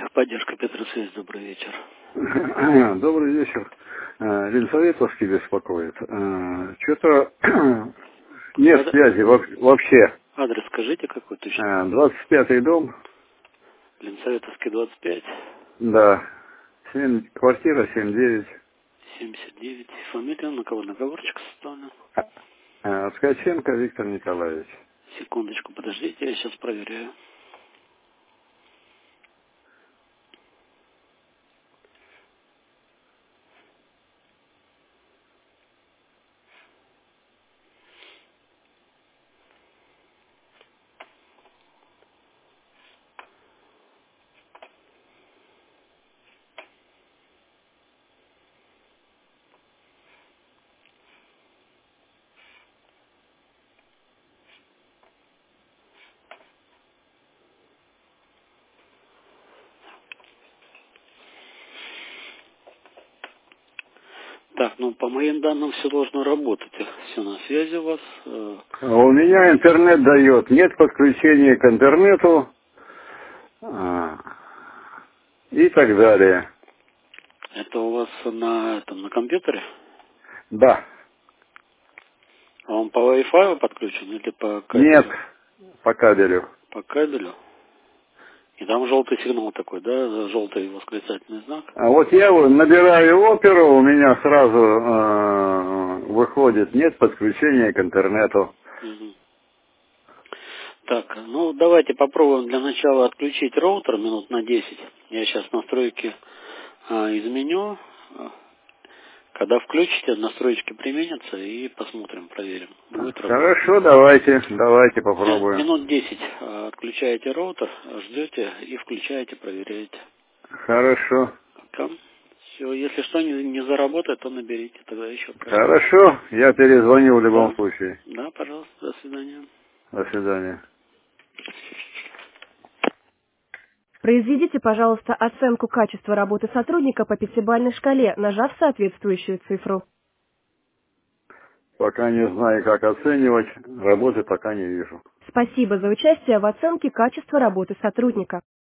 Поддержка Петросвязь, добрый вечер. Добрый вечер. Ленсоветовский беспокоит. Что-то нет связи вообще. Адрес скажите, какой точно? 25-й дом. Ленсоветовский, 25. Да. Квартира 79. 79. Фамилия, на кого договорчик составлен? Ткаченко Виктор Николаевич. Секундочку, подождите, я сейчас проверяю. Так, ну по моим данным все должно работать. Все на связи у вас. У меня интернет дает. Нет подключения к интернету. И так далее. Это у вас на компьютере? Да. А он по Wi-Fi подключен или по кабелю? Нет. По кабелю. По кабелю. И там желтый сигнал такой, да? Желтый восклицательный знак. А вот я набираю оперу, у меня сразу выходит, нет подключения к интернету. Мгм. Так, ну давайте попробуем для начала отключить роутер минут на 10. Я сейчас настройки изменю. Когда включите, настройки применятся и посмотрим, проверим. Будет работать. Хорошо, давайте попробуем. Минут 10 отключаете роутер, ждете и включаете, проверяете. Хорошо. Все, если что не заработает, то наберите тогда еще. Хорошо, я перезвоню в любом Да, случае. да, пожалуйста, до свидания. До свидания. Произведите, пожалуйста, оценку качества работы сотрудника по пятибалльной шкале, нажав соответствующую цифру. Пока не знаю, как оценивать, работы пока не вижу. Спасибо за участие в оценке качества работы сотрудника.